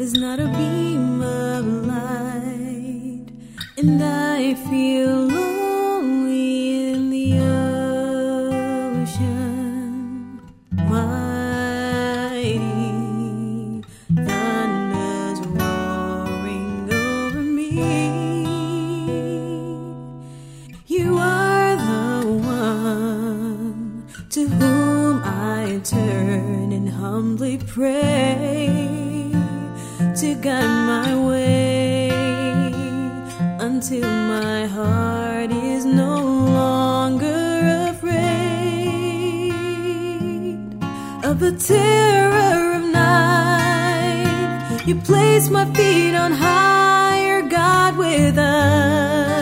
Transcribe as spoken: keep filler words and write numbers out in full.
is not a beam of light, and I feel lonely in the ocean. Mighty thunders roaring over me. You are the one to whom I turn and humbly pray to guide my way until my heart is no longer afraid of the terror of night. You place my feet on higher, God, with us.